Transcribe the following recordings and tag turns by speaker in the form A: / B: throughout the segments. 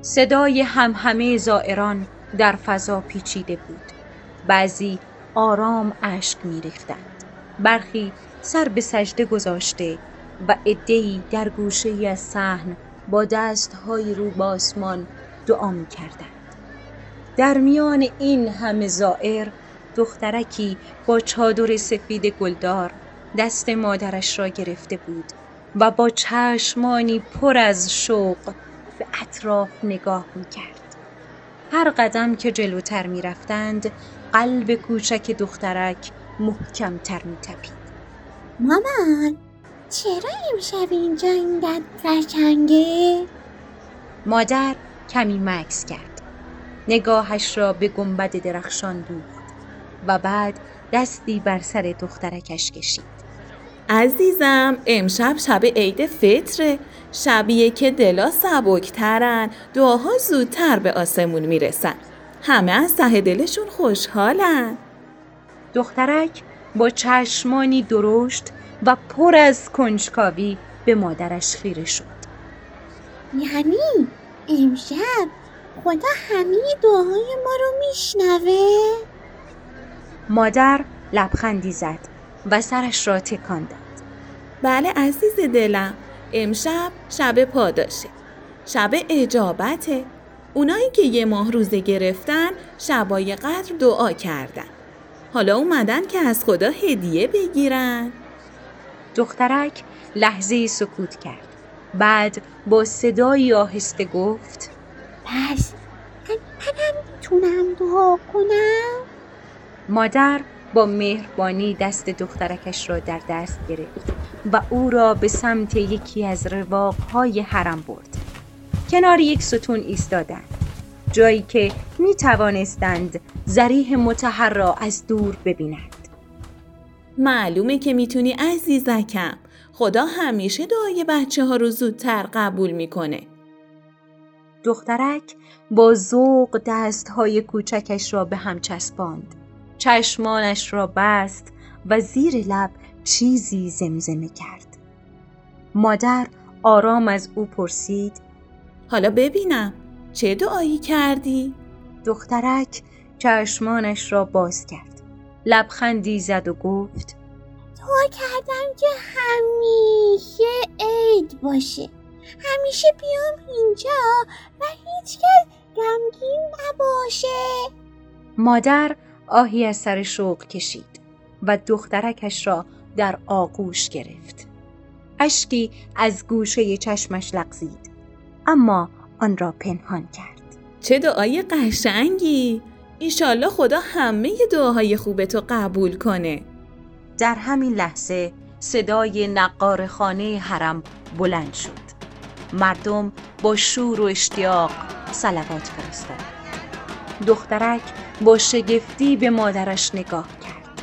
A: صدای همهمه زائران در فضا پیچیده بود. بعضی آرام اشک می‌ریختند، برخی سر به سجده گذاشته و عده‌ای در گوشه‌ای از صحن با دست‌های رو به آسمان دعا می‌کردند. در میان این همه زائر دخترکی با چادر سفید گلدار دست مادرش را گرفته بود و با چشمانی پر از شوق به اطراف نگاه می‌کرد. هر قدم که جلوتر می‌رفتند قلب کوچک دخترک محکم‌تر می‌تپید.
B: مامان، چرا امشب اینجا اینقدر قشنگه؟
A: مادر کمی مکث کرد. نگاهش را به گنبد درخشان دوخت و بعد دستی بر سر دخترکش کشید.
C: عزیزم، امشب شب عید فطره، شبیه که دلا سبکترن، دعاها زودتر به آسمون میرسن. همه از ته دلشون خوشحالن.
A: دخترک با چشمانی درشت و پر از کنجکاوی به مادرش خیره شد.
B: یعنی امشب خدا همه دعاهای ما رو میشنوه؟
A: مادر لبخندی زد و سرش را تکان داد.
C: بله عزیز دلم، امشب شب پاداشه، شب اجابته. اونایی که 1 ماه روزه گرفتن شبای قدر دعا کردن، حالا اومدن که از خدا هدیه بگیرن.
A: دخترک لحظه‌ای سکوت کرد. بعد با صدایی آهسته گفت:
B: پس منم میتونم دعا کنم؟
A: مادر با مهربانی دست دخترکش را در دست گرفت و او را به سمت یکی از رواقهای حرم برد. کنار یک ستون ایستادند، جایی که می توانستند ضریح مطهر را از دور ببینند.
C: معلومه که میتونی عزیزکم، خدا همیشه دعای بچه ها رو زودتر قبول میکنه.
A: دخترک با ذوق دستهای کوچکش را به هم چسباند، چشمانش را بست و زیر لب چیزی زمزمه کرد. مادر آرام از او پرسید:
C: حالا ببینم چه دعایی کردی؟
A: دخترک چشمانش را باز کرد، لبخندی زد و گفت:
B: دعا کردم که همیشه عید باشه، همیشه بیام اینجا و هیچکس غمگین نباشه.
A: مادر آهی از سر شوق کشید و دخترکش را در آغوش گرفت. اشکی از گوشه چشمش لغزید، اما آن را پنهان کرد.
C: چه دعای قشنگی! ایشالله خدا همه دعاهای خوبتو قبول کنه.
A: در همین لحظه صدای نقارخانه حرم بلند شد. مردم با شور و اشتیاق صلوات فرستادند. دخترک با شگفتی به مادرش نگاه کرد.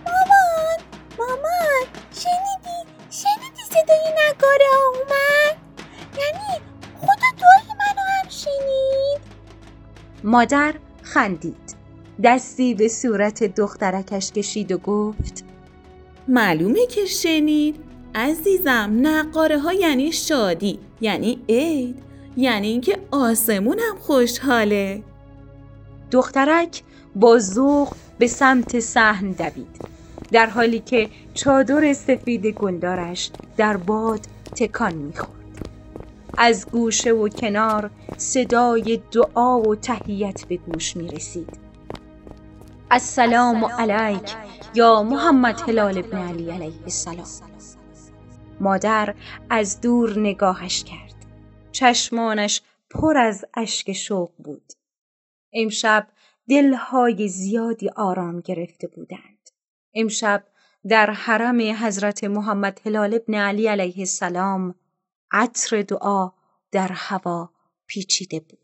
B: مامان، شنیدی صدای نگاره ها اومد؟ یعنی خدا دعای منو هم شنید؟
A: مادر خندید، دستی به صورت دخترکش کشید و گفت:
C: معلومه که شنید عزیزم، نقاره ها یعنی شادی، یعنی عید، یعنی اینکه آسمونم خوشحاله.
A: دخترک با ذوق به سمت صحن دوید، در حالی که چادر سفید گلدارش در باد تکان می‌خورد. از گوشه و کنار صدای دعا و تحیت به گوش می‌رسید. السلام علیک یا محمد هلال ابن علی علیه السلام. مادر از دور نگاهش کرد، چشمانش پر از اشک شوق بود. امشب دلهای زیادی آرام گرفته بودند. امشب در حرم حضرت محمد هلال ابن علی علیه السلام عطر دعا در هوا پیچیده بود.